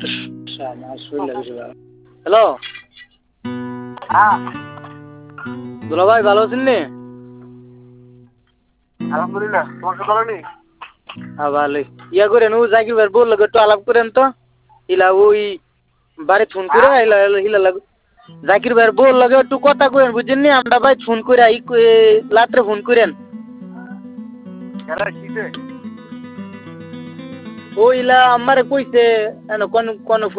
Hello হ্যাঁ দুলা ভাই, ভালো আছেন নি? আলহামদুলিল্লাহ, তোমার ভালো নেই? হ্যাঁ ভালোই। ইয়া করেন, ও জাকির ভাই বললো একটু আলাপ করেন তো। ইলা ওই বাড়ি ফোন করে ইলা ইলা লাগ জাকির ভাইয়ের বল লাগে একটু কথা করেন, বুঝছেন নি? আমরা ভাই ফোন করে রাত্রে ফোন করেন। খেলা কিসে? ও ইলা আমারে কইছে কোন কোন